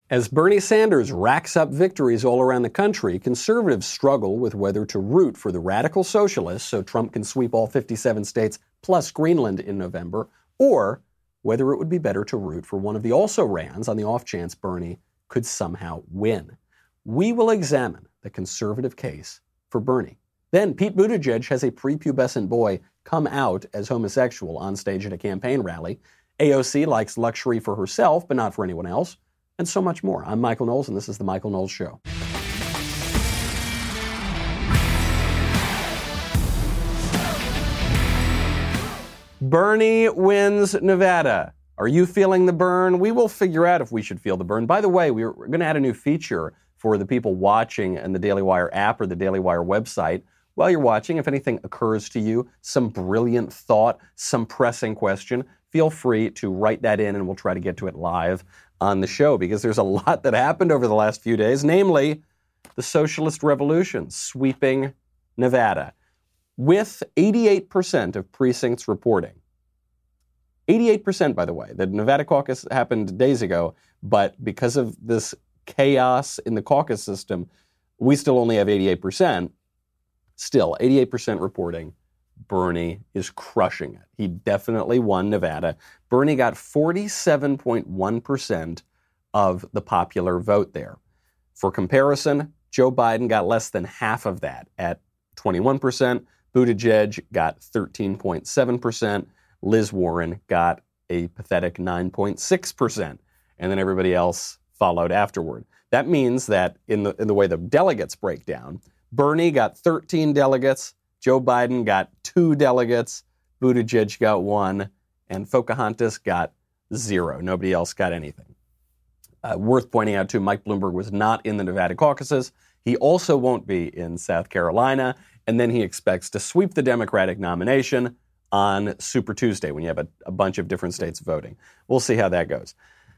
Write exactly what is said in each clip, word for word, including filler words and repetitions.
As Bernie Sanders racks up victories all around the country, conservatives struggle with whether to root for the radical socialists so Trump can sweep all fifty-seven states plus Greenland in November, or whether it would be better to root for one of the also-rans on the off chance Bernie could somehow win. We will examine the conservative case for Bernie. Then Pete Buttigieg has a prepubescent boy come out as homosexual on stage at a campaign rally. A O C likes luxury for herself, but not for anyone else. And so much more. I'm Michael Knowles, and this is The Michael Knowles Show. Bernie wins Nevada. Are you feeling the burn? We will figure out if we should feel the burn. By the way, we're going to add a new feature for the people watching in the Daily Wire app or the Daily Wire website. While you're watching, if anything occurs to you, some brilliant thought, some pressing question, feel free to write that in and we'll try to get to it live on the show, because there's a lot that happened over the last few days, namely the socialist revolution sweeping Nevada, with eighty-eight percent of precincts reporting. eighty-eight percent, by the way. The Nevada caucus happened days ago, but because of this chaos in the caucus system, we still only have eighty-eight percent. Still, eighty-eight percent reporting. Bernie is crushing it. He definitely won Nevada. Bernie got forty-seven point one percent of the popular vote there. For comparison, Joe Biden got less than half of that at twenty-one percent. Buttigieg got thirteen point seven percent. Liz Warren got a pathetic nine point six percent. And then everybody else followed afterward. That means that in the, in the way the delegates break down, Bernie got thirteen delegates, Joe Biden got two delegates, Buttigieg got one, and Pocahontas got zero. Nobody else got anything. Uh, worth pointing out, too, Mike Bloomberg was not in the Nevada caucuses. He also won't be in South Carolina, and then he expects to sweep the Democratic nomination on Super Tuesday when you have a, a bunch of different states voting. We'll see how that goes.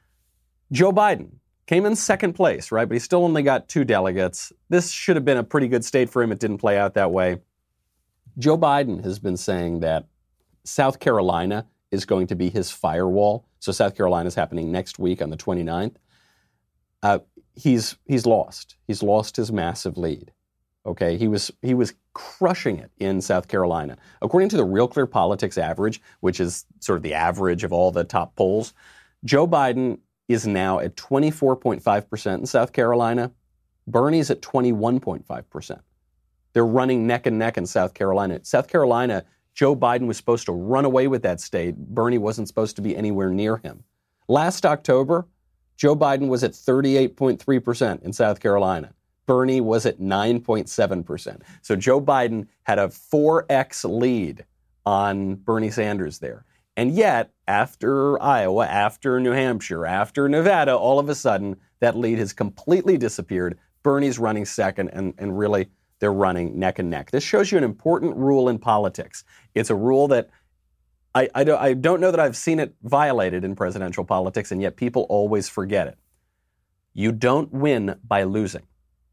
Joe Biden came in second place, right? But he still only got two delegates. This should have been a pretty good state for him. It didn't play out that way. Joe Biden has been saying that South Carolina is going to be his firewall. So South Carolina is happening next week on the twenty-ninth. Uh, he's he's lost. He's lost his massive lead. Okay, he was he was crushing it in South Carolina. According to the Real Clear Politics average, which is sort of the average of all the top polls, Joe Biden is now at twenty-four point five percent in South Carolina. Bernie's at twenty-one point five percent. They're running neck and neck in South Carolina. South Carolina, Joe Biden was supposed to run away with that state. Bernie wasn't supposed to be anywhere near him. Last October, Joe Biden was at thirty-eight point three percent in South Carolina. Bernie was at nine point seven percent. So Joe Biden had a four x lead on Bernie Sanders there. And yet, after Iowa, after New Hampshire, after Nevada, all of a sudden, that lead has completely disappeared. Bernie's running second, and, and really, they're running neck and neck. This shows you an important rule in politics. It's a rule that I, I, don't, I don't know that I've seen it violated in presidential politics, and yet people always forget it. You don't win by losing.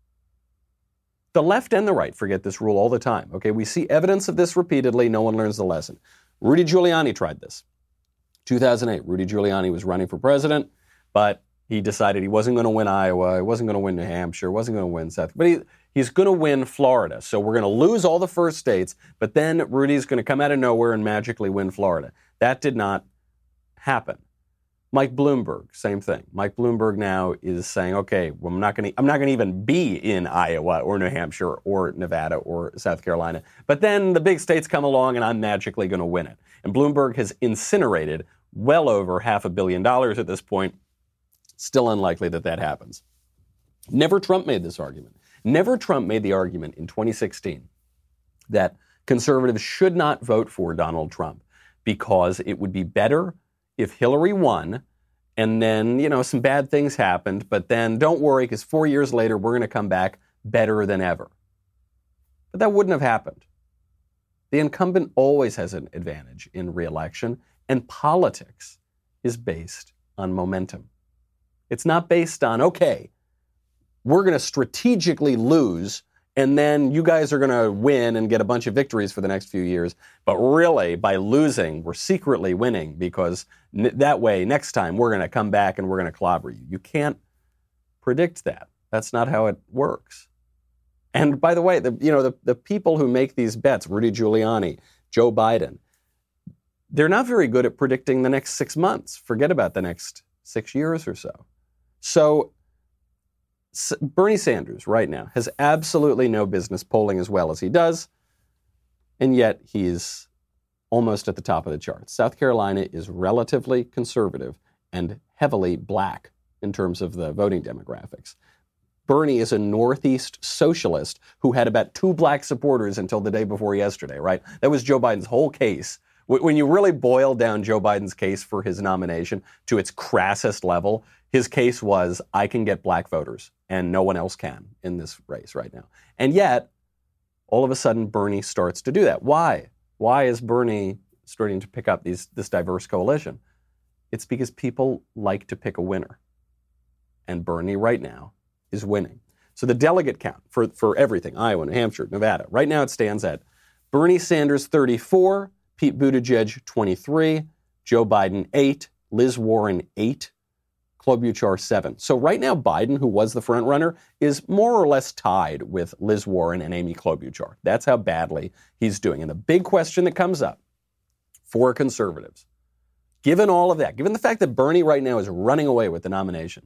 The left and the right forget this rule all the time. Okay, we see evidence of this repeatedly. No one learns the lesson. Rudy Giuliani tried this. two thousand eight, Rudy Giuliani was running for president, but he decided he wasn't going to win Iowa, he wasn't going to win New Hampshire, wasn't going to win South, but he, he's going to win Florida. So we're going to lose all the first states, but then Rudy's going to come out of nowhere and magically win Florida. That did not happen. Mike Bloomberg, same thing. Mike Bloomberg now is saying, okay, well, I'm not going to, I'm not going to even be in Iowa or New Hampshire or Nevada or South Carolina. But then the big states come along and I'm magically going to win it. And Bloomberg has incinerated well over half a billion dollars at this point. Still unlikely that that happens. Never Trump made this argument. Never Trump made the argument in twenty sixteen that conservatives should not vote for Donald Trump because it would be better if Hillary won and then, you know, some bad things happened, but then don't worry because four years later we're going to come back better than ever. But that wouldn't have happened. The incumbent always has an advantage in re-election, and politics is based on momentum. It's not based on, okay, we're going to strategically lose, and then you guys are going to win and get a bunch of victories for the next few years. But really, by losing, we're secretly winning because n- that way, next time, we're going to come back and we're going to clobber you. You can't, predict that. That's not how it works. And by the way, the, you know, the, the people who make these bets, Rudy Giuliani, Joe Biden, they're not very good at predicting the next six months. Forget about the next six years or so. So S- Bernie Sanders right now has absolutely no business polling as well as he does, and yet he's almost at the top of the charts. South Carolina is relatively conservative and heavily black in terms of the voting demographics. Bernie is a Northeast socialist who had about two black supporters until the day before yesterday, right? That was Joe Biden's whole case. When you really boil down Joe Biden's case for his nomination to its crassest level, his case was, I can get black voters, and no one else can in this race right now. And yet, all of a sudden, Bernie starts to do that. Why? Why is Bernie starting to pick up these this diverse coalition? It's because people like to pick a winner. And Bernie right now is winning. So the delegate count for, for everything, Iowa, New Hampshire, Nevada, right now it stands at Bernie Sanders thirty-four, Pete Buttigieg twenty-three, Joe Biden eight, Liz Warren eight, Klobuchar seven. So right now Biden, who was the front runner, is more or less tied with Liz Warren and Amy Klobuchar. That's how badly he's doing. And the big question that comes up for conservatives, given all of that, given the fact that Bernie right now is running away with the nomination,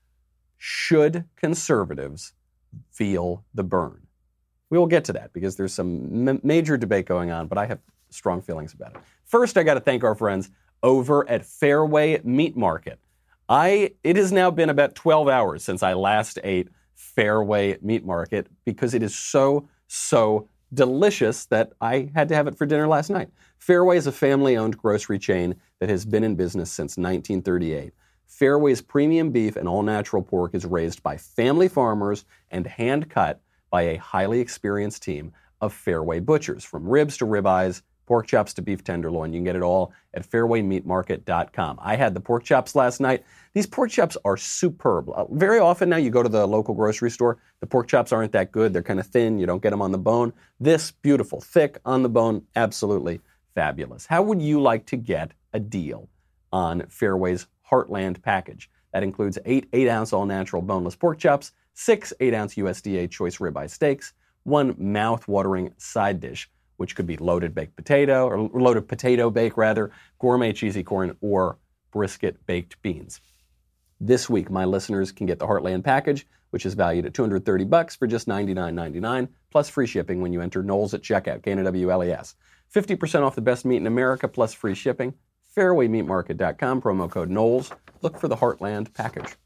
should conservatives feel the burn? We will get to that because there's some m- major debate going on, but I have strong feelings about it. First, I got to thank our friends over at Fairway Meat Market. I it has now been about twelve hours since I last ate Fairway Meat Market because it is so, so delicious that I had to have it for dinner last night. Fairway is a family-owned grocery chain that has been in business since nineteen thirty-eight. Fairway's premium beef and all-natural pork is raised by family farmers and hand-cut by a highly experienced team of Fairway butchers. From ribs to ribeyes, pork chops to beef tenderloin, you can get it all at fairway meat market dot com. I had the pork chops last night. These pork chops are superb. Uh, very often now you go to the local grocery store, the pork chops aren't that good. They're kind of thin. You don't get them on the bone. This, beautiful, thick, on the bone, absolutely fabulous. How would you like to get a deal on Fairway's Heartland package? That includes eight eight-ounce all-natural boneless pork chops, six eight-ounce U S D A choice ribeye steaks, one mouth-watering side dish, which could be loaded baked potato, or loaded potato bake rather, gourmet cheesy corn, or brisket baked beans. This week, my listeners can get the Heartland package, which is valued at two hundred thirty bucks for just ninety-nine ninety-nine, plus free shipping when you enter Knowles at checkout, K N O W L E S. fifty percent off the best meat in America, plus free shipping. fairway meat market dot com, promo code Knowles. Look for the Heartland package.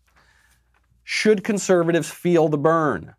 Should conservatives feel the burn?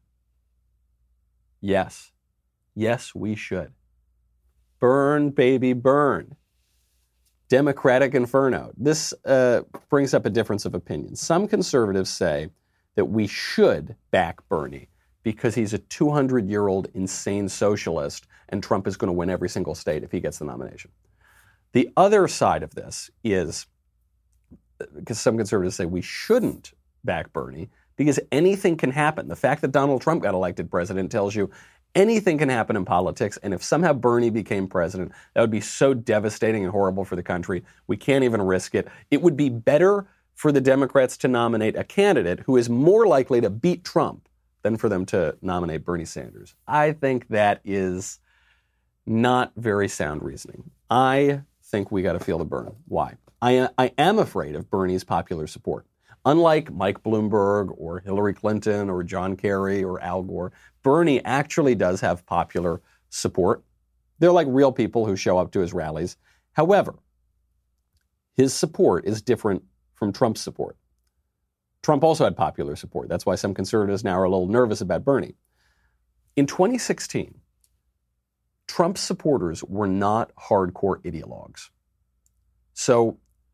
Yes. Yes, we should. Burn, baby, burn. Democratic inferno. This uh, brings up a difference of opinion. Some conservatives say that we should back Bernie because he's a two hundred year old insane socialist and Trump is going to win every single state if he gets the nomination. The other side of this is, because some conservatives say we shouldn't back Bernie because anything can happen. The fact that Donald Trump got elected president tells you anything can happen in politics, and if somehow Bernie became president, that would be so devastating and horrible for the country. We can't even risk it. It would be better for the Democrats to nominate a candidate who is more likely to beat Trump than for them to nominate Bernie Sanders. I think that is not very sound reasoning. I think we got to feel the burn. Why? I, I am afraid of Bernie's popular support. Unlike Mike Bloomberg or Hillary Clinton or John Kerry or Al Gore, Bernie actually does have popular support. They're like real people who show up to his rallies. However, his support is different from Trump's support. Trump also had popular support. That's why some conservatives now are a little nervous about Bernie. In twenty sixteen, Trump's supporters were not hardcore ideologues. So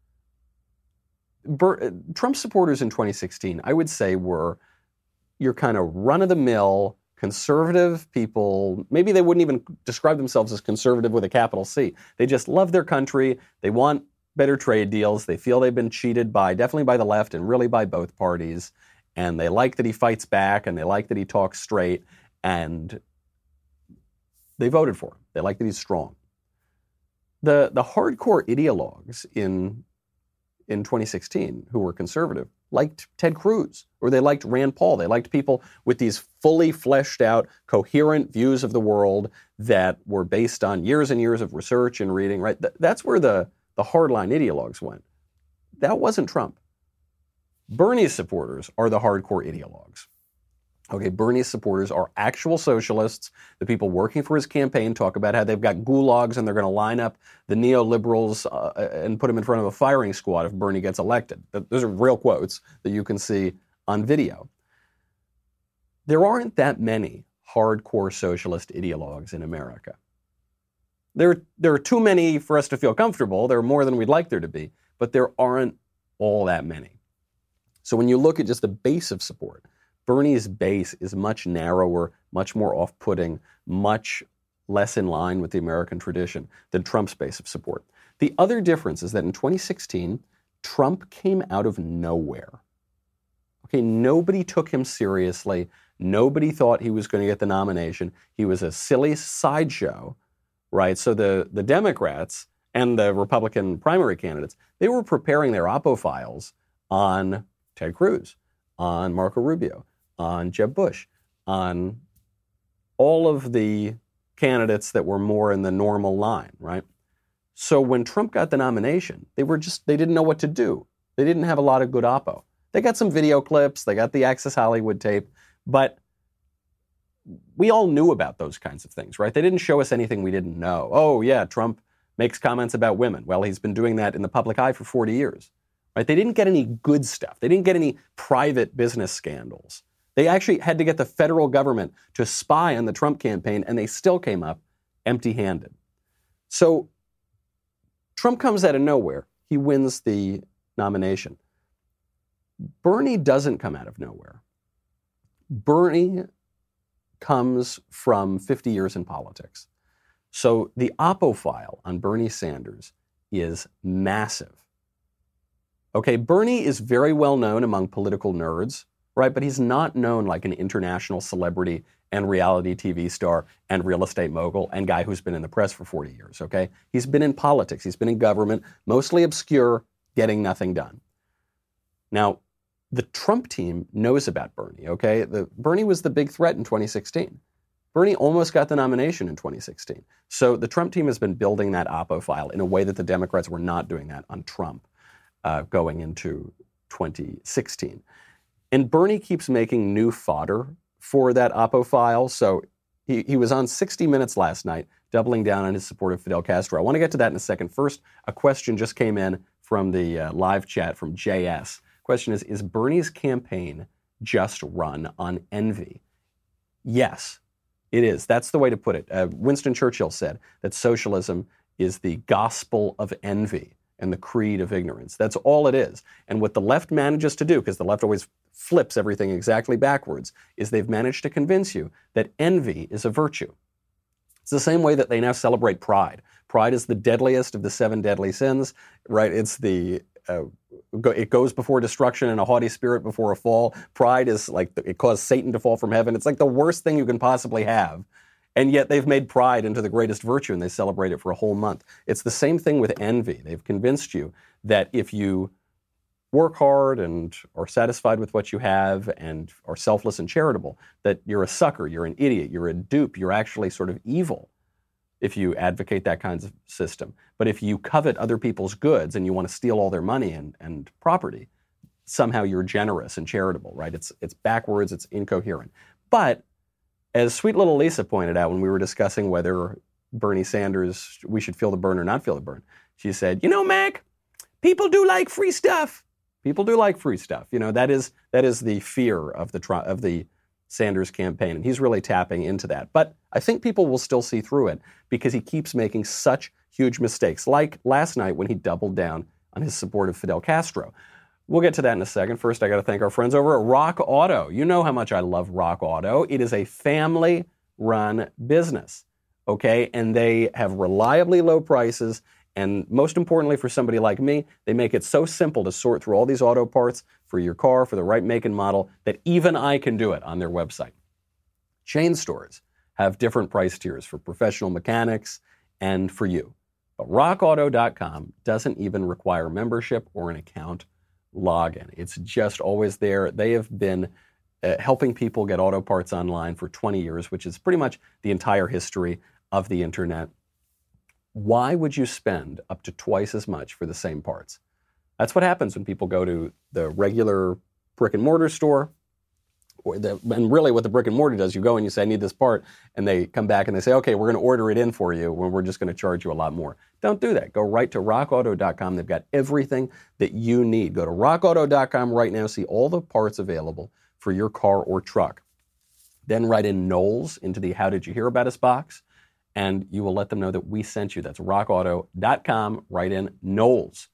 Ber- Trump supporters in twenty sixteen, I would say, were your kind of run-of-the-mill conservative people. Maybe they wouldn't even describe themselves as conservative with a capital C. They just love their country. They want better trade deals. They feel they've been cheated by, definitely by the left and really by both parties. And they like that he fights back and they like that he talks straight. And they voted for him. They like that he's strong. The, the hardcore ideologues in in twenty sixteen who were conservative liked Ted Cruz, or they liked Rand Paul. They liked people with these fully fleshed out, coherent views of the world that were based on years and years of research and reading, right? Th- that's where the, the hardline ideologues went. That wasn't Trump. Bernie's supporters are the hardcore ideologues. Okay, Bernie's supporters are actual socialists. The people working for his campaign talk about how they've got gulags and they're going to line up the neoliberals uh, and put them in front of a firing squad if Bernie gets elected. Those are real quotes that you can see on video. There aren't that many hardcore socialist ideologues in America. There, there are too many for us to feel comfortable. There are more than we'd like there to be, but there aren't all that many. So when you look at just the base of support, Bernie's base is much narrower, much more off-putting, much less in line with the American tradition than Trump's base of support. The other difference is that in twenty sixteen, Trump came out of nowhere. Okay, nobody took him seriously. Nobody thought he was going to get the nomination. He was a silly sideshow, right? So the, the Democrats and the Republican primary candidates, they were preparing their oppo files on Ted Cruz, on Marco Rubio, on Jeb Bush, on all of the candidates that were more in the normal line, right? So when Trump got the nomination, they were just, they didn't know what to do. They didn't have a lot of good oppo. They got some video clips, they got the Access Hollywood tape, but we all knew about those kinds of things, right? They didn't show us anything we didn't know. Oh yeah, Trump makes comments about women. Well, he's been doing that in the public eye for forty years, right? They didn't get any good stuff. They didn't get any private business scandals. They actually had to get the federal government to spy on the Trump campaign, and they still came up empty-handed. So Trump comes out of nowhere. He wins the nomination. Bernie doesn't come out of nowhere. Bernie comes from fifty years in politics. So the oppo file on Bernie Sanders is massive. Okay, Bernie is very well known among political nerds, right? But he's not known like an international celebrity and reality T V star and real estate mogul and guy who's been in the press for forty years, okay? He's been in politics. He's been in government, mostly obscure, getting nothing done. Now, the Trump team knows about Bernie, okay? The, Bernie was the big threat in twenty sixteen. Bernie almost got the nomination in twenty sixteen. So the Trump team has been building that oppo file in a way that the Democrats were not doing that on Trump uh, going into twenty sixteen. And Bernie keeps making new fodder for that oppo file. So he, he was on sixty minutes last night, doubling down on his support of Fidel Castro. I want to get to that in a second. First, a question just came in from the uh, live chat from J S. Question is, is Bernie's campaign just run on envy? Yes, it is. That's the way to put it. Uh, Winston Churchill said that socialism is the gospel of envy and the creed of ignorance. That's all it is. And what the left manages to do, because the left always flips everything exactly backwards, is they've managed to convince you that envy is a virtue. It's the same way that they now celebrate pride. Pride is the deadliest of the seven deadly sins, right? It's the, uh, it goes before destruction and a haughty spirit before a fall. Pride is like, it caused Satan to fall from heaven. It's like the worst thing you can possibly have. And yet they've made pride into the greatest virtue and they celebrate it for a whole month. It's the same thing with envy. They've convinced you that if you work hard and are satisfied with what you have and are selfless and charitable, that you're a sucker, you're an idiot, you're a dupe, you're actually sort of evil if you advocate that kind of system. But if you covet other people's goods and you want to steal all their money and, and property, somehow you're generous and charitable, right? It's, it's backwards, it's incoherent. But as sweet little Lisa pointed out when we were discussing whether Bernie Sanders, we should feel the burn or not feel the burn, she said, you know, Mac, people do like free stuff. People do like free stuff. You know, that is that is the fear of the of the Sanders campaign, and he's really tapping into that. But I think people will still see through it because he keeps making such huge mistakes, like last night when he doubled down on his support of Fidel Castro. We'll get to that in a second. First, I got to thank our friends over at Rock Auto. You know how much I love Rock Auto. It is a family-run business, okay? And they have reliably low prices. And most importantly, for somebody like me, they make it so simple to sort through all these auto parts for your car, for the right make and model, that even I can do it on their website. Chain stores have different price tiers for professional mechanics and for you. But rock auto dot com doesn't even require membership or an account login. It's just always there. They have been uh, helping people get auto parts online for twenty years, which is pretty much the entire history of the internet. Why would you spend up to twice as much for the same parts? That's what happens when people go to the regular brick and mortar store. Or the, and really what the brick and mortar does, you go and you say, I need this part, and they come back and they say, okay, we're going to order it in for you when we're just going to charge you a lot more. Don't do that. Go right to rock auto dot com. They've got everything that you need. Go to rock auto dot com right now, see all the parts available for your car or truck. Then write in Knowles into the How Did You Hear About Us box, and you will let them know that we sent you. That's rock auto dot com. Write in Knowles.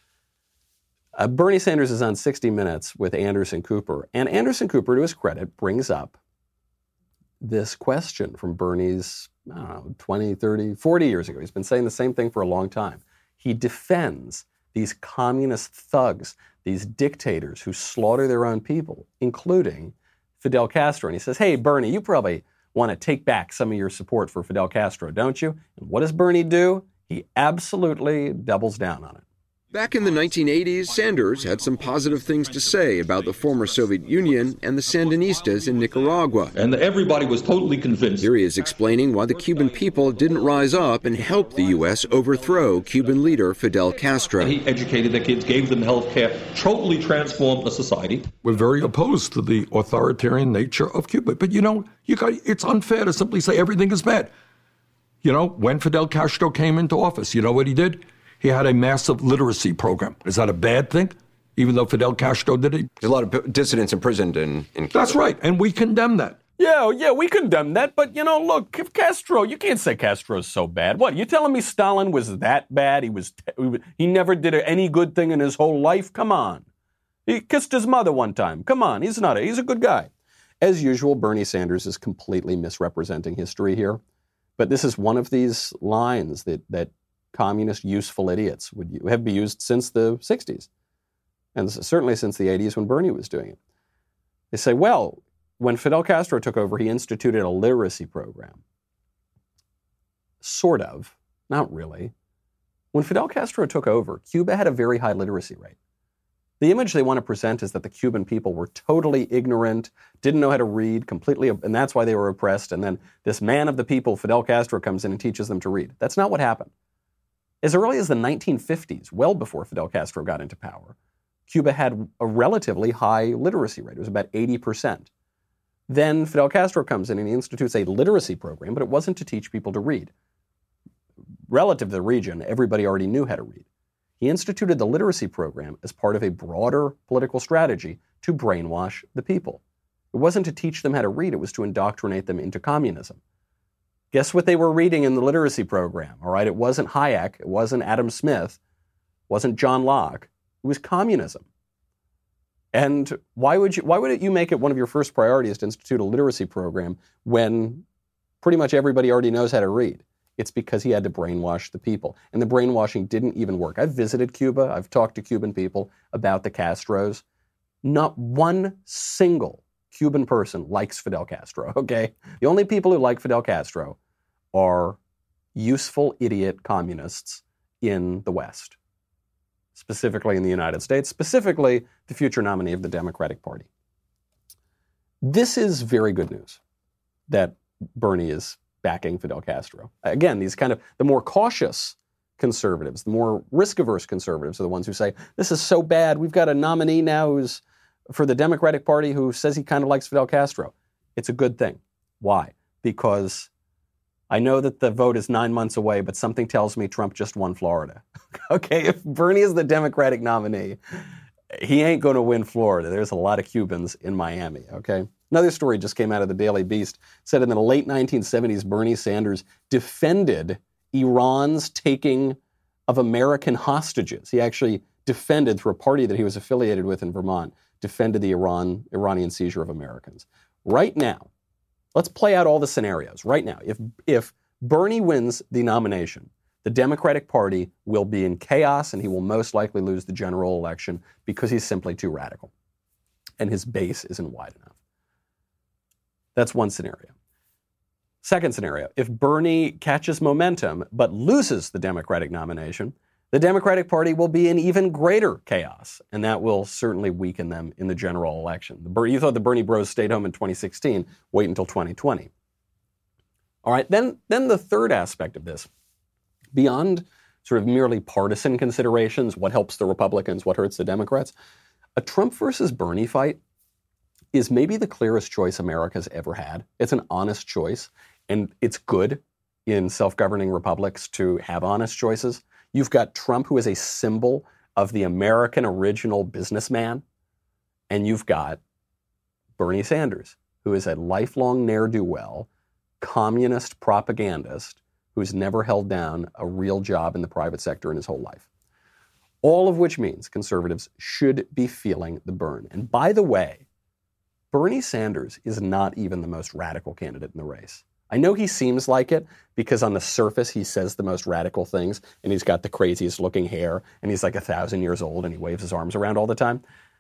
Uh, Bernie Sanders is on sixty minutes with Anderson Cooper. And Anderson Cooper, to his credit, brings up this question from Bernie's, I don't know, twenty, thirty, forty years ago. He's been saying the same thing for a long time. He defends these communist thugs, these dictators who slaughter their own people, including Fidel Castro. And he says, hey, Bernie, you probably want to take back some of your support for Fidel Castro, don't you? And what does Bernie do? He absolutely doubles down on it. Back in the nineteen eighties, Sanders had some positive things to say about the former Soviet Union and the Sandinistas in Nicaragua. And everybody was totally convinced. Here he is explaining why the Cuban people didn't rise up and help the U S overthrow Cuban leader Fidel Castro. He educated the kids, gave them health care, totally transformed the society. We're very opposed to the authoritarian nature of Cuba. But, you know, you got, it's unfair to simply say everything is bad. You know, when Fidel Castro came into office, you know what he did? He had a massive literacy program. Is that a bad thing, even though Fidel Castro did it? There's a lot of dissidents imprisoned in, in Cuba. That's right, and we condemn that. Yeah, yeah, we condemn that, but, you know, look, if Castro, you can't say Castro's so bad. What, you telling me Stalin was that bad? He was, he never did any good thing in his whole life? Come on. He kissed his mother one time. Come on, he's not a, he's a good guy. As usual, Bernie Sanders is completely misrepresenting history here, but this is one of these lines that, that communist useful idiots would have been used since the sixties, and certainly since the eighties when Bernie was doing it. They say, well, when Fidel Castro took over, he instituted a literacy program. Sort of, not really. When Fidel Castro took over, Cuba had a very high literacy rate. The image they want to present is that the Cuban people were totally ignorant, didn't know how to read, completely, and that's why they were oppressed, and then this man of the people, Fidel Castro, comes in and teaches them to read. That's not what happened. As early as the nineteen fifties, well before Fidel Castro got into power, Cuba had a relatively high literacy rate. It was about eighty percent. Then Fidel Castro comes in and he institutes a literacy program, but it wasn't to teach people to read. Relative to the region, everybody already knew how to read. He instituted the literacy program as part of a broader political strategy to brainwash the people. It wasn't to teach them how to read, it was to indoctrinate them into communism. Guess what they were reading in the literacy program, all right? It wasn't Hayek, it wasn't Adam Smith, it wasn't John Locke. It was communism. And why would you, why would you make it one of your first priorities to institute a literacy program when pretty much everybody already knows how to read? It's because he had to brainwash the people. And the brainwashing didn't even work. I've visited Cuba. I've talked to Cuban people about the Castros. Not one single Cuban person likes Fidel Castro, okay? The only people who like Fidel Castro are useful idiot communists in the West, specifically in the United States, specifically the future nominee of the Democratic Party. This is very good news that Bernie is backing Fidel Castro. Again, these kind of, the more cautious conservatives, the more risk-averse conservatives are the ones who say, this is so bad, we've got a nominee now who's for the Democratic Party who says he kind of likes Fidel Castro. It's a good thing. Why? Because I know that the vote is nine months away, but something tells me Trump just won Florida. Okay, if Bernie is the Democratic nominee, he ain't going to win Florida. There's a lot of Cubans in Miami, okay? Another story just came out of the Daily Beast, said in the late nineteen seventies, Bernie Sanders defended Iran's taking of American hostages. He actually defended, through a party that he was affiliated with in Vermont, defended the Iran Iranian seizure of Americans. Right now, let's play out all the scenarios. Right now, if if Bernie wins the nomination, the Democratic Party will be in chaos and he will most likely lose the general election because he's simply too radical and his base isn't wide enough. That's one scenario. Second scenario, if Bernie catches momentum but loses the Democratic nomination, the Democratic Party will be in even greater chaos, and that will certainly weaken them in the general election. The Ber- you thought the Bernie bros stayed home in twenty sixteen. Wait until twenty twenty. All right, then, then the third aspect of this, beyond sort of merely partisan considerations, what helps the Republicans, what hurts the Democrats, a Trump versus Bernie fight is maybe the clearest choice America's ever had. It's an honest choice, and it's good in self-governing republics to have honest choices. You've got Trump, who is a symbol of the American original businessman, and you've got Bernie Sanders, who is a lifelong ne'er-do-well, communist propagandist who's never held down a real job in the private sector in his whole life. All of which means conservatives should be feeling the burn. And by the way, Bernie Sanders is not even the most radical candidate in the race. I know he seems like it because on the surface he says the most radical things, and he's got the craziest looking hair, and he's like a thousand years old, and he waves his arms around all the time.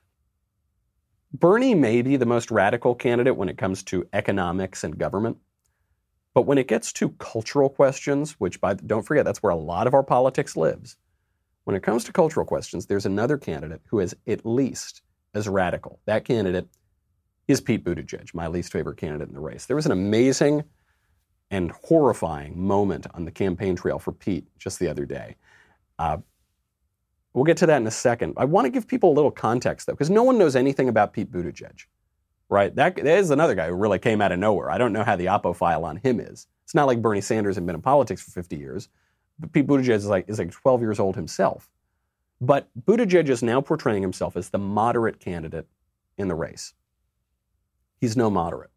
Bernie may be the most radical candidate when it comes to economics and government. But when it gets to cultural questions, which by, don't forget, that's where a lot of our politics lives. When it comes to cultural questions, there's another candidate who is at least as radical. That candidate is Pete Buttigieg, my least favorite candidate in the race. There was an amazing and horrifying moment on the campaign trail for Pete just the other day. Uh, we'll get to that in a second. I want to give people a little context, though, because no one knows anything about Pete Buttigieg. Right? That, that is another guy who really came out of nowhere. I don't know how the oppo file on him is. It's not like Bernie Sanders had been in politics for fifty years. But Pete Buttigieg is like, is like twelve years old himself. But Buttigieg is now portraying himself as the moderate candidate in the race. He's no moderate.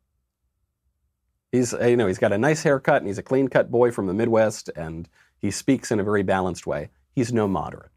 He's, you know, he's got a nice haircut and he's a clean-cut boy from the Midwest and he speaks in a very balanced way. He's no moderate.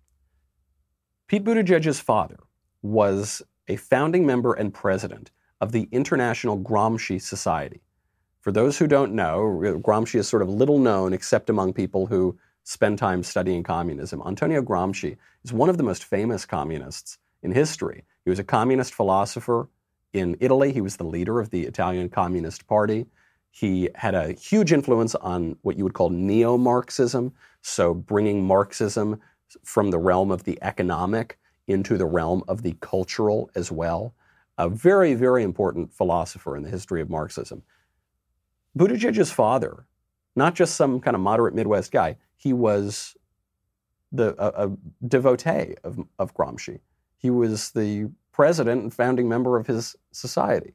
Pete Buttigieg's father was a founding member and president of the International Gramsci Society. For those who don't know, Gramsci is sort of little known except among people who spend time studying communism. Antonio Gramsci is one of the most famous communists in history. He was a communist philosopher in Italy. He was the leader of the Italian Communist Party. He had a huge influence on what you would call neo-Marxism, so bringing Marxism from the realm of the economic into the realm of the cultural as well. A very, very important philosopher in the history of Marxism. Buttigieg's father, not just some kind of moderate Midwest guy, he was the, a, a devotee of, of Gramsci. He was the president and founding member of his society.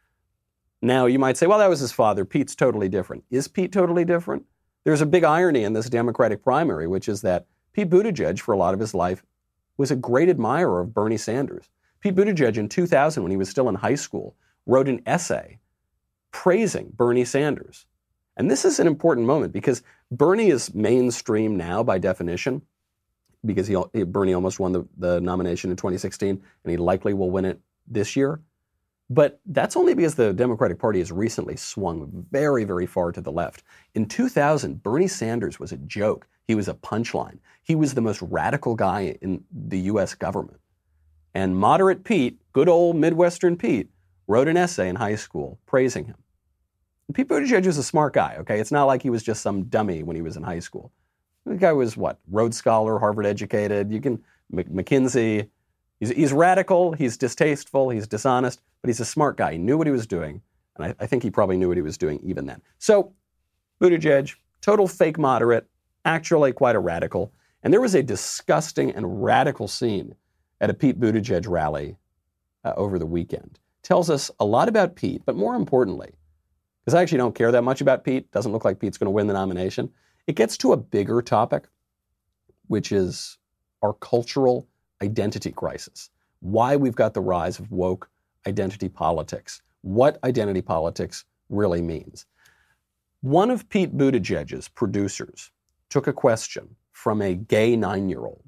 Now, you might say, well, that was his father. Pete's totally different. Is Pete totally different? There's a big irony in this Democratic primary, which is that Pete Buttigieg, for a lot of his life, was a great admirer of Bernie Sanders. Pete Buttigieg in two thousand, when he was still in high school, wrote an essay praising Bernie Sanders. And this is an important moment because Bernie is mainstream now by definition because he, Bernie almost won the, the nomination in twenty sixteen and he likely will win it this year. But that's only because the Democratic Party has recently swung very, very far to the left. In two thousand, Bernie Sanders was a joke. He was a punchline. He was the most radical guy in the U S government. And moderate Pete, good old Midwestern Pete, wrote an essay in high school praising him. And Pete Buttigieg was a smart guy, okay? It's not like he was just some dummy when he was in high school. The guy was, what, Rhodes Scholar, Harvard educated. You can, McKinsey. He's, he's radical, he's distasteful, he's dishonest, but he's a smart guy. He knew what he was doing, and I, I think he probably knew what he was doing even then. So, Buttigieg, total fake moderate, actually quite a radical. And there was a disgusting and radical scene at a Pete Buttigieg rally uh, over the weekend. Tells us a lot about Pete, but more importantly, because I actually don't care that much about Pete, doesn't look like Pete's going to win the nomination, it gets to a bigger topic, which is our cultural identity crisis. Why we've got the rise of woke identity politics. What identity politics really means. One of Pete Buttigieg's producers took a question from a gay nine-year-old.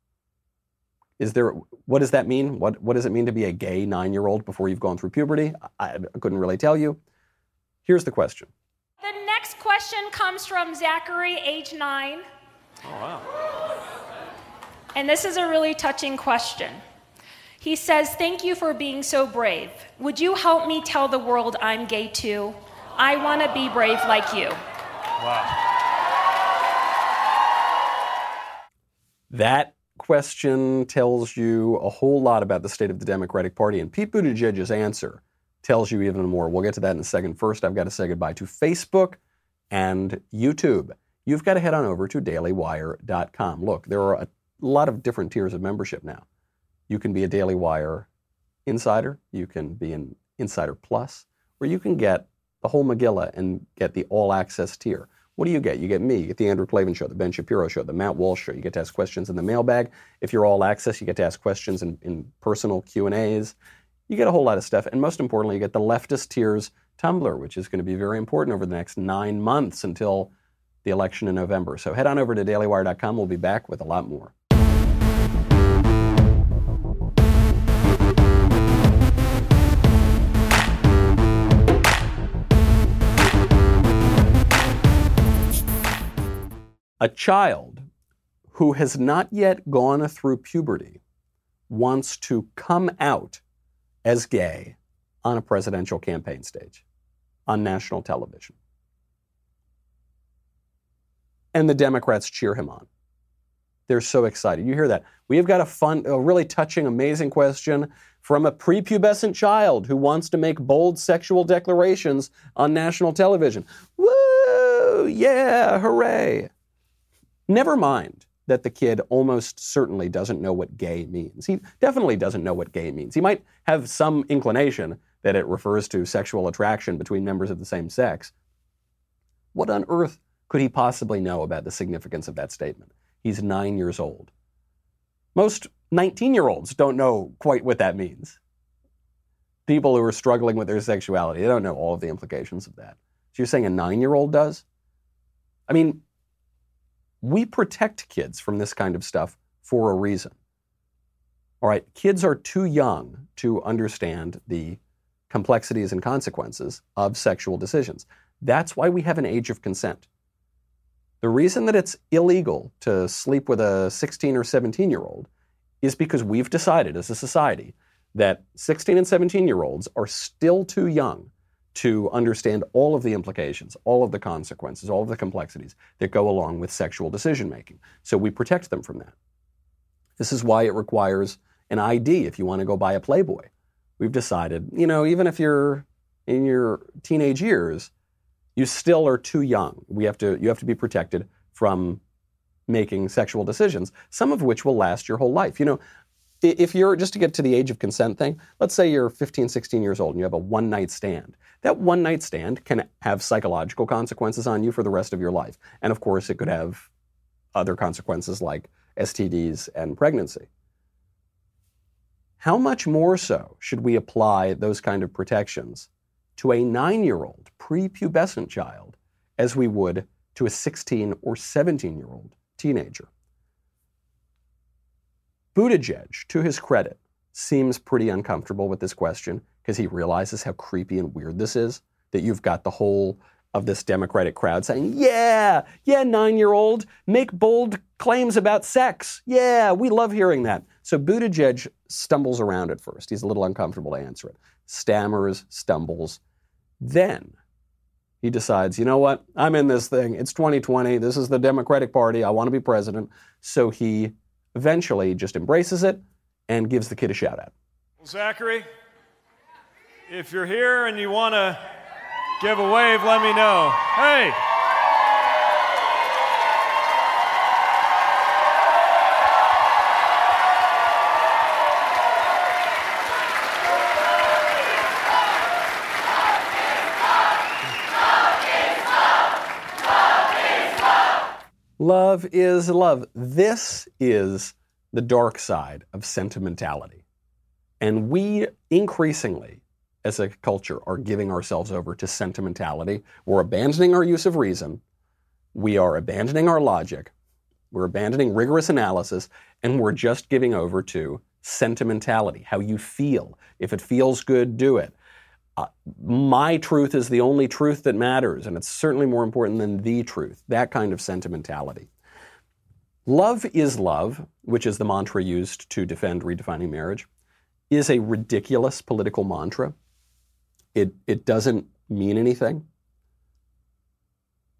Is there, what does that mean? What, what does it mean to be a gay nine-year-old before you've gone through puberty? I, I couldn't really tell you. Here's the question. The next question comes from Zachary, age nine. Oh, wow. And this is a really touching question. He says, thank you for being so brave. Would you help me tell the world I'm gay too? I want to be brave like you. Wow. That question tells you a whole lot about the state of the Democratic Party, and Pete Buttigieg's answer tells you even more. We'll get to that in a second. First, I've got to say goodbye to Facebook and YouTube. You've got to head on over to daily wire dot com. Look, there are a lot of different tiers of membership now. You can be a Daily Wire Insider, you can be an Insider Plus, or you can get the whole Megillah and get the all-access tier. What do you get? You get me, you get the Andrew Klavan Show, the Ben Shapiro Show, the Matt Walsh Show. You get to ask questions in the mailbag. If you're all-access, you get to ask questions in, in personal Q and A's. You get a whole lot of stuff. And most importantly, you get the leftist tiers Tumblr, which is going to be very important over the next nine months until the election in November. So head on over to daily wire dot com. We'll be back with a lot more. A child who has not yet gone through puberty wants to come out as gay on a presidential campaign stage, on national television. And the Democrats cheer him on. They're so excited. You hear that. We've got a fun, a really touching, amazing question from a prepubescent child who wants to make bold sexual declarations on national television. Woo! Yeah, hooray. Never mind that the kid almost certainly doesn't know what gay means. He definitely doesn't know what gay means. He might have some inclination that it refers to sexual attraction between members of the same sex. What on earth could he possibly know about the significance of that statement? He's nine years old. Most nineteen-year-olds don't know quite what that means. People who are struggling with their sexuality, they don't know all of the implications of that. So you're saying a nine-year-old does? I mean, we protect kids from this kind of stuff for a reason. All right, kids are too young to understand the complexities and consequences of sexual decisions. That's why we have an age of consent. The reason that it's illegal to sleep with a sixteen or seventeen-year-old is because we've decided as a society that sixteen and seventeen-year-olds are still too young to understand all of the implications, all of the consequences, all of the complexities that go along with sexual decision-making. So we protect them from that. This is why it requires an I D if you want to go buy a Playboy. We've decided, you know, even if you're in your teenage years, you still are too young. We have to, you have to be protected from making sexual decisions, some of which will last your whole life. You know, if you're, just to get to the age of consent thing, let's say you're fifteen, sixteen years old and you have a one-night stand. That one-night stand can have psychological consequences on you for the rest of your life. And of course, it could have other consequences like S T Ds and pregnancy. How much more so should we apply those kind of protections to a nine-year-old prepubescent child as we would to a sixteen or seventeen-year-old teenager? Buttigieg, to his credit, seems pretty uncomfortable with this question because he realizes how creepy and weird this is, that you've got the whole of this Democratic crowd saying, yeah, yeah, nine-year-old, make bold claims about sex. Yeah, we love hearing that. So Buttigieg stumbles around at first. He's a little uncomfortable to answer it. Stammers, stumbles. Then he decides, you know what? I'm in this thing. It's twenty twenty. This is the Democratic Party. I want to be president. So he eventually just embraces it and gives the kid a shout out. Well, Zachary, if you're here and you want to give a wave, let me know. Hey! Love is love. This is the dark side of sentimentality. And we increasingly, as a culture, are giving ourselves over to sentimentality. We're abandoning our use of reason. We are abandoning our logic. We're abandoning rigorous analysis. And we're just giving over to sentimentality, how you feel. If it feels good, do it. Uh, my truth is the only truth that matters, and it's certainly more important than the truth. That kind of sentimentality. Love is love, which is the mantra used to defend redefining marriage, is a ridiculous political mantra. It, it doesn't mean anything.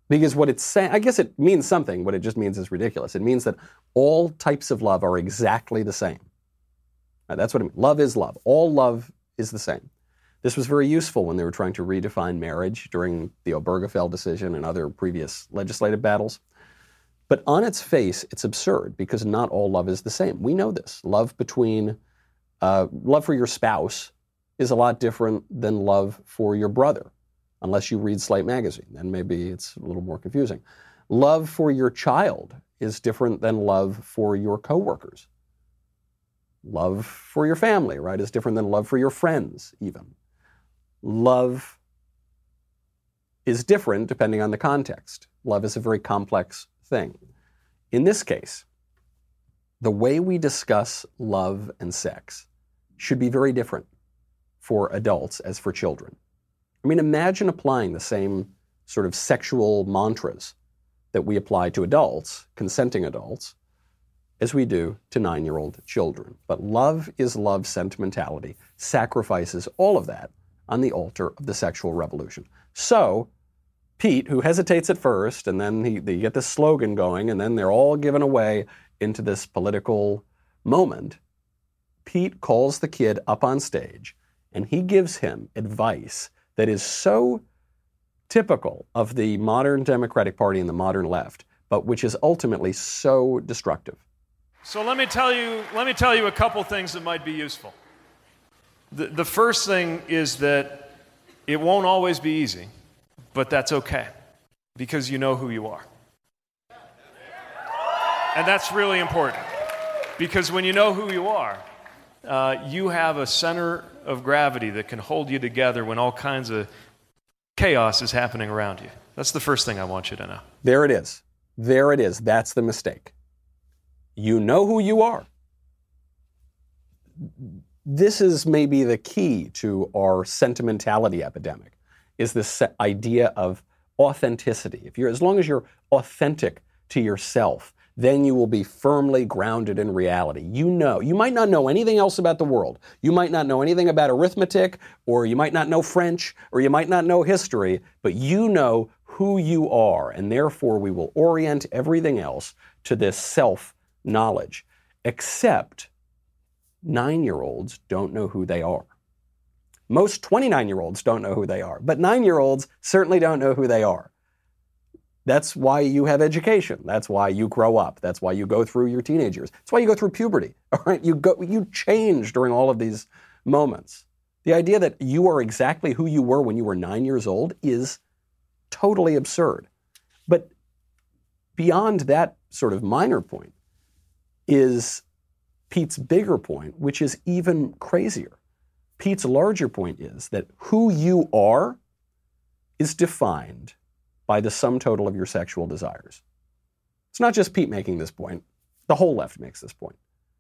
Because what it's saying, I guess it means something. What it just means is ridiculous. It means that all types of love are exactly the same. Now, that's what it means. Love is love. All love is the same. This was very useful when they were trying to redefine marriage during the Obergefell decision and other previous legislative battles. But on its face, it's absurd because not all love is the same. We know this. Love between, uh, love for your spouse is a lot different than love for your brother, unless you read Slate magazine. Then maybe it's a little more confusing. Love for your child is different than love for your coworkers. Love for your family, right, is different than love for your friends, even. Love is different depending on the context. Love is a very complex thing. In this case, the way we discuss love and sex should be very different for adults as for children. I mean, imagine applying the same sort of sexual mantras that we apply to adults, consenting adults, as we do to nine-year-old children. But love is love sentimentality, sacrifices all of that on the altar of the sexual revolution. So, Pete, who hesitates at first, and then he, they get this slogan going, and then they're all given away into this political moment, Pete calls the kid up on stage, and he gives him advice that is so typical of the modern Democratic Party and the modern left, but which is ultimately so destructive. So let me tell you, let me tell you a couple things that might be useful. The, the first thing is that it won't always be easy, but that's okay, because you know who you are. And that's really important, because when you know who you are, uh, you have a center of gravity that can hold you together when all kinds of chaos is happening around you. That's the first thing I want you to know. There it is. There it is. That's the mistake. You know who you are. This is maybe the key to our sentimentality epidemic, is this idea of authenticity. If you're, as long as you're authentic to yourself, then you will be firmly grounded in reality. You know, you might not know anything else about the world. You might not know anything about arithmetic, or you might not know French, or you might not know history, but you know who you are, and therefore we will orient everything else to this self-knowledge. Except nine-year-olds don't know who they are. Most twenty-nine-year-olds don't know who they are, but nine-year-olds certainly don't know who they are. That's why you have education. That's why you grow up. That's why you go through your teenage years. That's why you go through puberty. All right, you go, you change during all of these moments. The idea that you are exactly who you were when you were nine years old is totally absurd. But beyond that sort of minor point is Pete's bigger point, which is even crazier. Pete's larger point is that who you are is defined by the sum total of your sexual desires. It's not just Pete making this point. The whole left makes this point.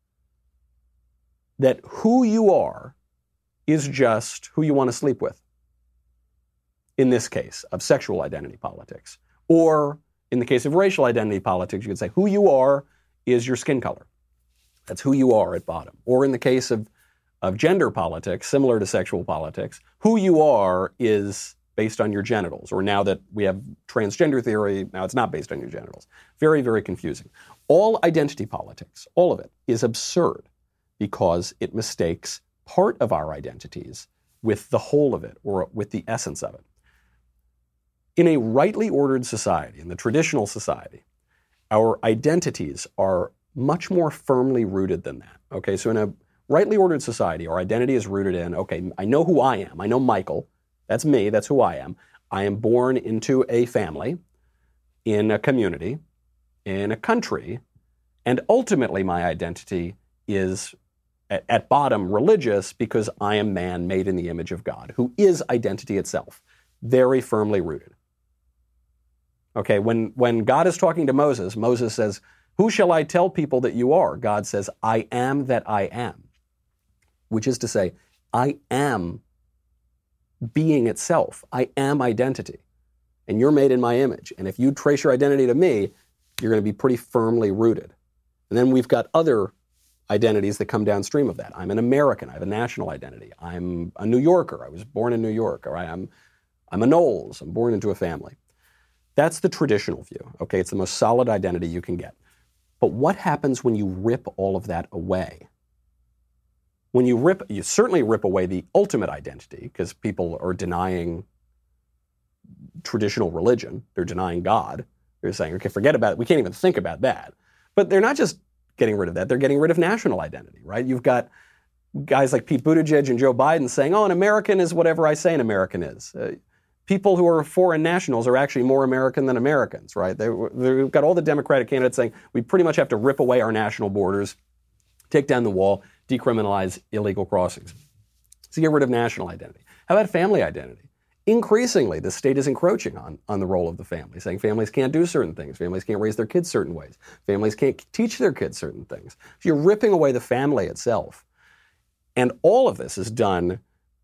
That who you are is just who you want to sleep with. In this case of sexual identity politics. Or in the case of racial identity politics, you could say who you are is your skin color. That's who you are at bottom. Or in the case of, of gender politics, similar to sexual politics, who you are is based on your genitals. Or now that we have transgender theory, now it's not based on your genitals. Very, very confusing. All identity politics, all of it, is absurd because it mistakes part of our identities with the whole of it, or with the essence of it. In a rightly ordered society, in the traditional society, our identities are much more firmly rooted than that. Okay, so in a rightly ordered society, our identity is rooted in, okay, I know who I am. I know Michael. That's me. That's who I am. I am born into a family, in a community, in a country, and ultimately my identity is, at, at bottom, religious because I am man made in the image of God, who is identity itself, very firmly rooted. Okay, when, when God is talking to Moses, Moses says, "Who shall I tell people that you are?" God says, "I am that I am," which is to say, I am being itself. I am identity. And you're made in my image. And if you trace your identity to me, you're going to be pretty firmly rooted. And then we've got other identities that come downstream of that. I'm an American. I have a national identity. I'm a New Yorker. I was born in New York. Or I'm, I'm a Knowles. I'm born into a family. That's the traditional view, okay? It's the most solid identity you can get. But what happens when you rip all of that away? When you rip, you certainly rip away the ultimate identity, because people are denying traditional religion. They're denying God. They're saying, okay, forget about it. We can't even think about that. But they're not just getting rid of that. They're getting rid of national identity, right? You've got guys like Pete Buttigieg and Joe Biden saying, oh, an American is whatever I say an American is. Uh, people who are foreign nationals are actually more American than Americans, right? They, they've got all the Democratic candidates saying we pretty much have to rip away our national borders, take down the wall, decriminalize illegal crossings. So get rid of national identity. How about family identity? Increasingly, the state is encroaching on, on the role of the family, saying families can't do certain things, families can't raise their kids certain ways, families can't teach their kids certain things. So you're ripping away the family itself. And all of this is done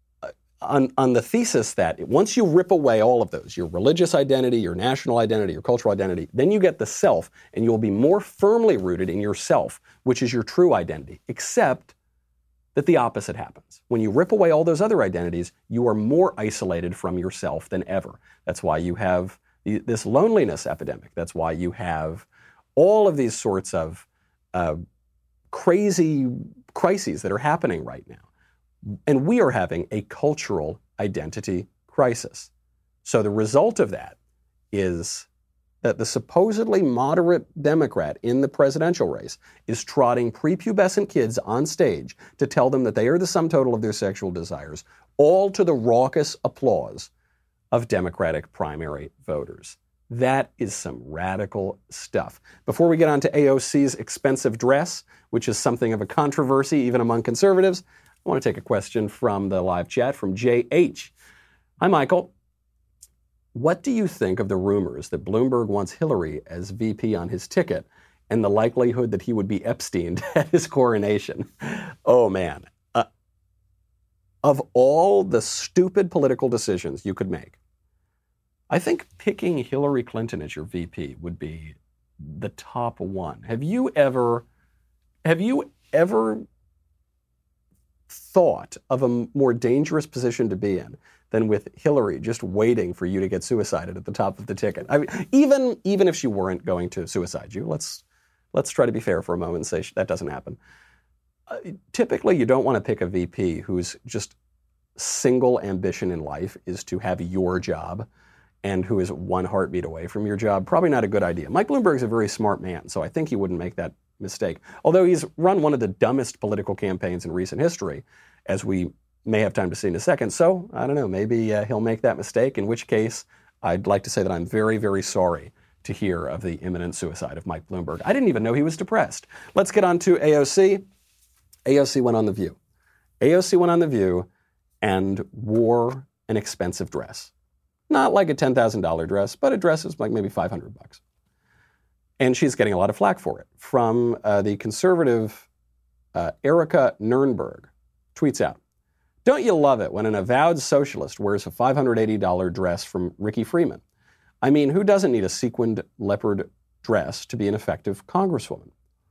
on, on the thesis that once you rip away all of those, your religious identity, your national identity, your cultural identity, then you get the self, and you'll be more firmly rooted in yourself, which is your true identity, except that the opposite happens. When you rip away all those other identities, you are more isolated from yourself than ever. That's why you have this loneliness epidemic. That's why you have all of these sorts of uh, crazy crises that are happening right now. And we are having a cultural identity crisis. So the result of that is that the supposedly moderate Democrat in the presidential race is trotting prepubescent kids on stage to tell them that they are the sum total of their sexual desires, all to the raucous applause of Democratic primary voters. That is some radical stuff. Before we get on to A O C's expensive dress, which is something of a controversy even among conservatives, I want to take a question from the live chat from J H. Hi, Michael. What do you think of the rumors that Bloomberg wants Hillary as V P on his ticket and the likelihood that he would be Epsteined at his coronation? Oh, man. Uh, of all the stupid political decisions you could make, I think picking Hillary Clinton as your V P would be the top one. Have you ever, have you ever thought of a more dangerous position to be in than with Hillary just waiting for you to get suicided at the top of the ticket? I mean, even even if she weren't going to suicide you, let's let's try to be fair for a moment and say that doesn't happen. Uh, typically, you don't want to pick a V P whose just single ambition in life is to have your job and who is one heartbeat away from your job. Probably not a good idea. Mike Bloomberg's a very smart man, so I think he wouldn't make that mistake. Although he's run one of the dumbest political campaigns in recent history, as we may have time to see in a second. So, I don't know, maybe uh, he'll make that mistake, in which case I'd like to say that I'm very, very sorry to hear of the imminent suicide of Mike Bloomberg. I didn't even know he was depressed. Let's get on to A O C. A O C went on The View. A O C went on The View and wore an expensive dress. Not like a ten thousand dollars dress, but a dress is like maybe five hundred bucks. And she's getting a lot of flack for it. From uh, the conservative uh, Erica Nurnberg, tweets out, "Don't you love it when an avowed socialist wears a five hundred eighty dollars dress from Ricky Freeman? I mean, who doesn't need a sequined leopard dress to be an effective congresswoman?"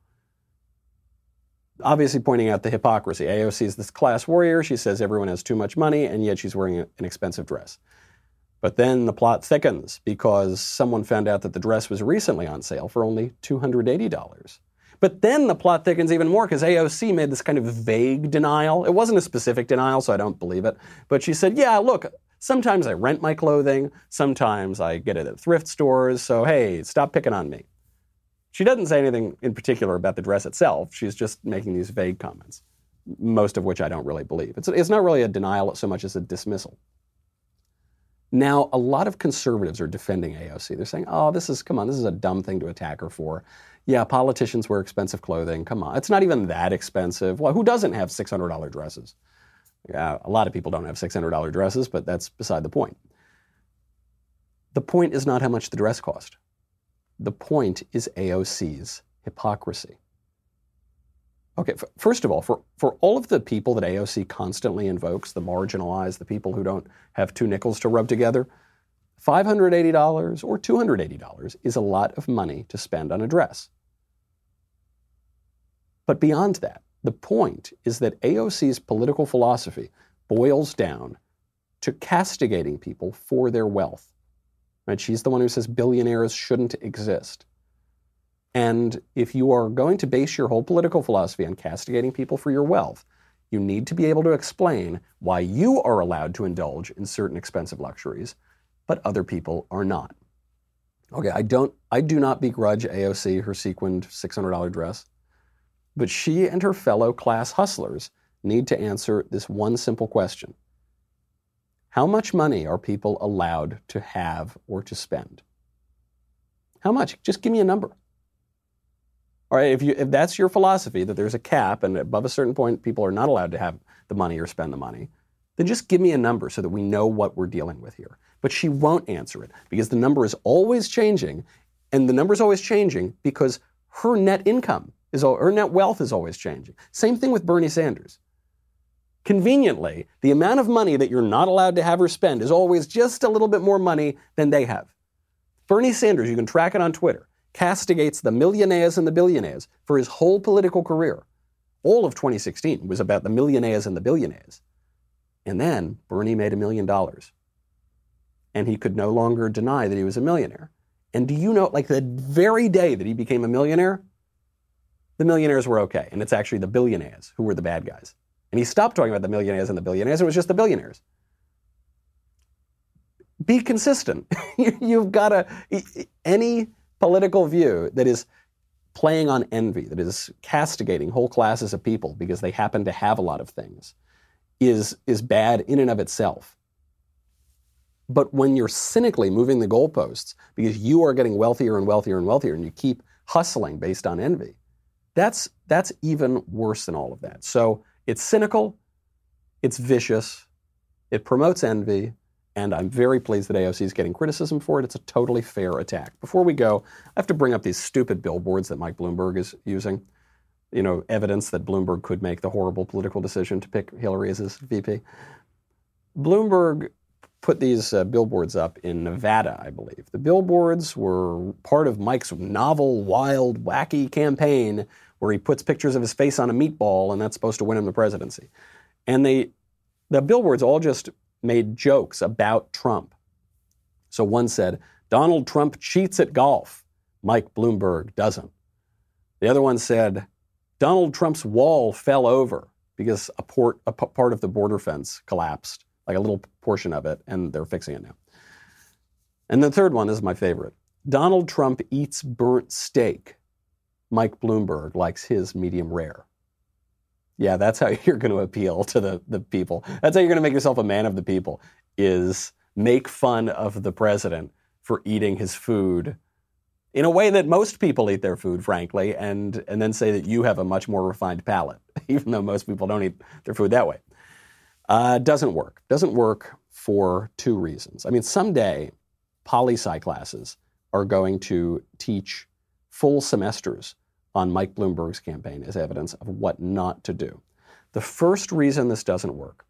Obviously pointing out the hypocrisy. A O C is this class warrior. She says everyone has too much money, and yet she's wearing an expensive dress. But then the plot thickens because someone found out that the dress was recently on sale for only two hundred eighty dollars. But then the plot thickens even more because A O C made this kind of vague denial. It wasn't a specific denial, so I don't believe it. But she said, yeah, look, sometimes I rent my clothing. Sometimes I get it at thrift stores. So, hey, stop picking on me. She doesn't say anything in particular about the dress itself. She's just making these vague comments, most of which I don't really believe. It's, it's not really a denial so much as a dismissal. Now, a lot of conservatives are defending A O C. They're saying, oh, this is, come on, this is a dumb thing to attack her for. Yeah, politicians wear expensive clothing. Come on, it's not even that expensive. Well, who doesn't have six hundred dollars dresses? Yeah, a lot of people don't have six hundred dollars dresses, but that's beside the point. The point is not how much the dress cost. The point is A O C's hypocrisy. Okay, f- first of all, for, for all of the people that A O C constantly invokes, the marginalized, the people who don't have two nickels to rub together, five hundred eighty dollars or two hundred eighty dollars is a lot of money to spend on a dress. But beyond that, the point is that A O C's political philosophy boils down to castigating people for their wealth. right? She's the one who says billionaires shouldn't exist. And if you are going to base your whole political philosophy on castigating people for your wealth, you need to be able to explain why you are allowed to indulge in certain expensive luxuries, but other people are not. Okay, I don't, I do not begrudge A O C her sequined six hundred dollars dress, but she and her fellow class hustlers need to answer this one simple question. How much money are people allowed to have or to spend? How much? Just give me a number. All right, if you if that's your philosophy, that there's a cap and above a certain point people are not allowed to have the money or spend the money, then just give me a number so that we know what we're dealing with here. But she won't answer it because the number is always changing, and the number is always changing because her net income, is her net wealth is always changing. Same thing with Bernie Sanders. Conveniently, the amount of money that you're not allowed to have or spend is always just a little bit more money than they have. Bernie Sanders, you can track it on Twitter, castigates the millionaires and the billionaires for his whole political career. All of twenty sixteen was about the millionaires and the billionaires. And then Bernie made a million dollars. And he could no longer deny that he was a millionaire. And do you know, like the very day that he became a millionaire, the millionaires were okay. And it's actually the billionaires who were the bad guys. And he stopped talking about the millionaires and the billionaires. It was just the billionaires. Be consistent. You've got to, any political view that is playing on envy, that is castigating whole classes of people because they happen to have a lot of things, is, is bad in and of itself. But when you're cynically moving the goalposts because you are getting wealthier and wealthier and wealthier and you keep hustling based on envy, that's, that's even worse than all of that. So it's cynical, it's vicious, it promotes envy, and I'm very pleased that A O C is getting criticism for it. It's a totally fair attack. Before we go, I have to bring up these stupid billboards that Mike Bloomberg is using. You know, evidence that Bloomberg could make the horrible political decision to pick Hillary as his V P. Bloomberg put these uh, billboards up in Nevada, I believe. The billboards were part of Mike's novel, wild, wacky campaign where he puts pictures of his face on a meatball, and that's supposed to win him the presidency. And they, the billboards all just made jokes about Trump. So one said, Donald Trump cheats at golf. Mike Bloomberg doesn't. The other one said, Donald Trump's wall fell over because a, port, a p- part of the border fence collapsed, like a little portion of it, and they're fixing it now. And the third one, this is my favorite. Donald Trump eats burnt steak. Mike Bloomberg likes his medium rare. Yeah, that's how you're going to appeal to the, the people. That's how you're going to make yourself a man of the people, is make fun of the president for eating his food in a way that most people eat their food, frankly, and, and then say that you have a much more refined palate, even though most people don't eat their food that way. Uh, doesn't work. Doesn't work for two reasons. I mean, someday poli-sci classes are going to teach full semesters on Mike Bloomberg's campaign as evidence of what not to do. The first reason this doesn't work,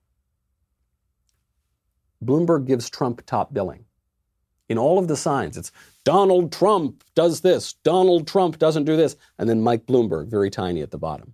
Bloomberg gives Trump top billing. In all of the signs, it's Donald Trump does this, Donald Trump doesn't do this, and then Mike Bloomberg, very tiny at the bottom.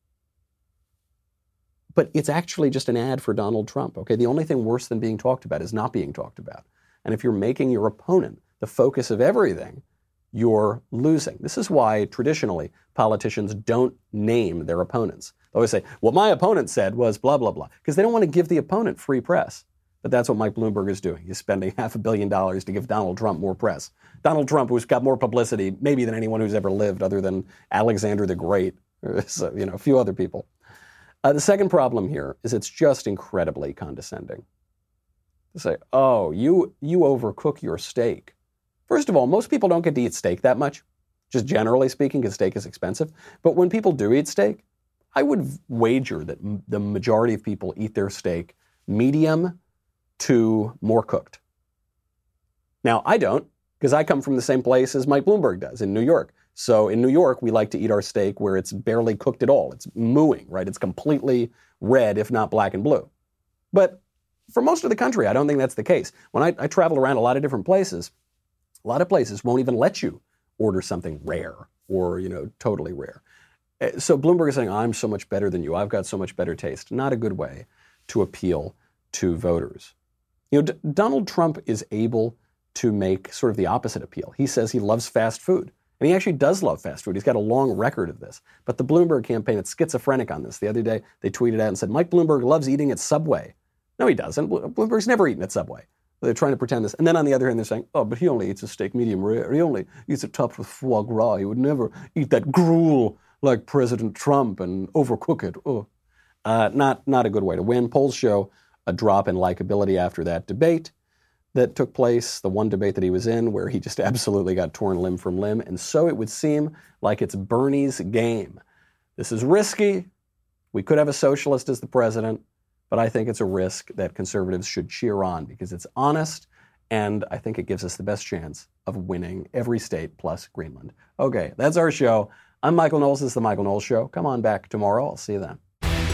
But it's actually just an ad for Donald Trump, okay? The only thing worse than being talked about is not being talked about. And if you're making your opponent the focus of everything, you're losing. This is why traditionally politicians don't name their opponents. They always say, what my opponent said was blah, blah, blah, because they don't want to give the opponent free press. But that's what Mike Bloomberg is doing. He's spending half a billion dollars to give Donald Trump more press. Donald Trump, who's got more publicity maybe than anyone who's ever lived other than Alexander the Great, or so, you know, a few other people. Uh, the second problem here is it's just incredibly condescending. To say, oh, you you overcook your steak. First of all, most people don't get to eat steak that much, just generally speaking, because steak is expensive. But when people do eat steak, I would wager that m- the majority of people eat their steak medium to more cooked. Now, I don't, because I come from the same place as Mike Bloomberg does in New York. So in New York, we like to eat our steak where it's barely cooked at all. It's mooing, right? It's completely red, if not black and blue. But for most of the country, I don't think that's the case. When I, I travel around a lot of different places, a lot of places won't even let you order something rare or, you know, totally rare. So Bloomberg is saying, I'm so much better than you. I've got so much better taste. Not a good way to appeal to voters. You know, D- Donald Trump is able to make sort of the opposite appeal. He says he loves fast food. And he actually does love fast food. He's got a long record of this. But the Bloomberg campaign is schizophrenic on this. The other day, they tweeted out and said, Mike Bloomberg loves eating at Subway. No, he doesn't. Bloomberg's never eaten at Subway. They're trying to pretend this. And then on the other hand, they're saying, oh, but he only eats a steak medium rare. He only eats it topped with foie gras. He would never eat that gruel like President Trump and overcook it. Oh. Uh, not, not a good way to win. Polls show a drop in likability after that debate that took place, the one debate that he was in where he just absolutely got torn limb from limb. And so it would seem like it's Bernie's game. This is risky. We could have a socialist as the president, but I think it's a risk that conservatives should cheer on because it's honest, and I think it gives us the best chance of winning every state plus Greenland. Okay, that's our show. I'm Michael Knowles. This is The Michael Knowles Show. Come on back tomorrow. I'll see you then.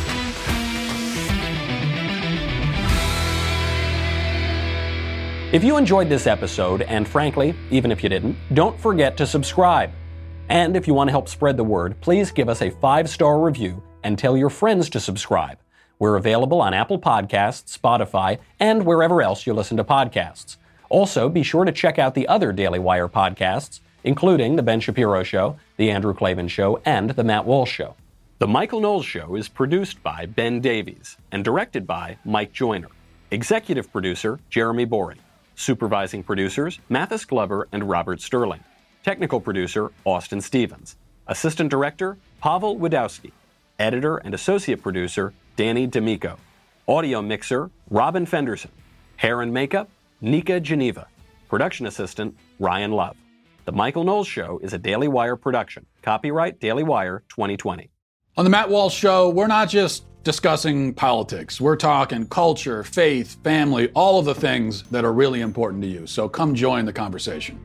If you enjoyed this episode, and frankly, even if you didn't, don't forget to subscribe. And if you want to help spread the word, please give us a five-star review and tell your friends to subscribe. We're available on Apple Podcasts, Spotify, and wherever else you listen to podcasts. Also, be sure to check out the other Daily Wire podcasts, including The Ben Shapiro Show, The Andrew Klavan Show, and The Matt Walsh Show. The Michael Knowles Show is produced by Ben Davies and directed by Mike Joyner. Executive producer, Jeremy Boring. Supervising producers, Mathis Glover and Robert Sterling. Technical producer, Austin Stevens. Assistant director, Pavel Wadowski. Editor and associate producer, Danny D'Amico. Audio mixer, Robin Fenderson. Hair and makeup, Nika Geneva. Production assistant, Ryan Love. The Michael Knowles Show is a Daily Wire production. Copyright Daily Wire twenty twenty. On the Matt Walsh Show, we're not just discussing politics. We're talking culture, faith, family, all of the things that are really important to you. So come join the conversation.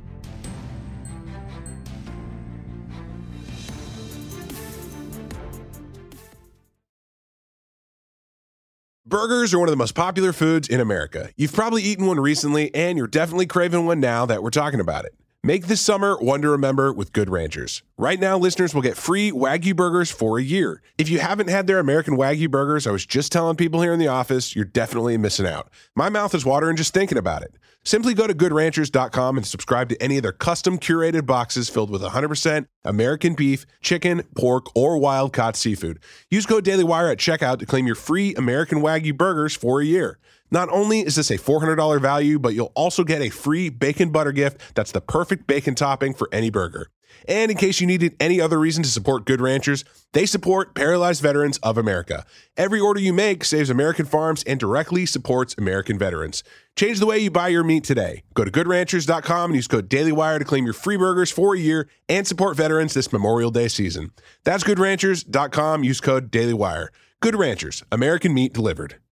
Burgers are one of the most popular foods in America. You've probably eaten one recently, and you're definitely craving one now that we're talking about it. Make this summer one to remember with Good Ranchers. Right now, listeners will get free Wagyu burgers for a year. If you haven't had their American Wagyu burgers, I was just telling people here in the office, you're definitely missing out. My mouth is watering just thinking about it. Simply go to good ranchers dot com and subscribe to any of their custom curated boxes filled with one hundred percent American beef, chicken, pork, or wild-caught seafood. Use code DailyWire at checkout to claim your free American Wagyu burgers for a year. Not only is this a four hundred dollars value, but you'll also get a free bacon butter gift that's the perfect bacon topping for any burger. And in case you needed any other reason to support Good Ranchers, they support Paralyzed Veterans of America. Every order you make saves American farms and directly supports American veterans. Change the way you buy your meat today. Go to good ranchers dot com and use code DailyWire to claim your free burgers for a year and support veterans this Memorial Day season. That's good ranchers dot com. Use code DailyWire. Good Ranchers, American meat delivered.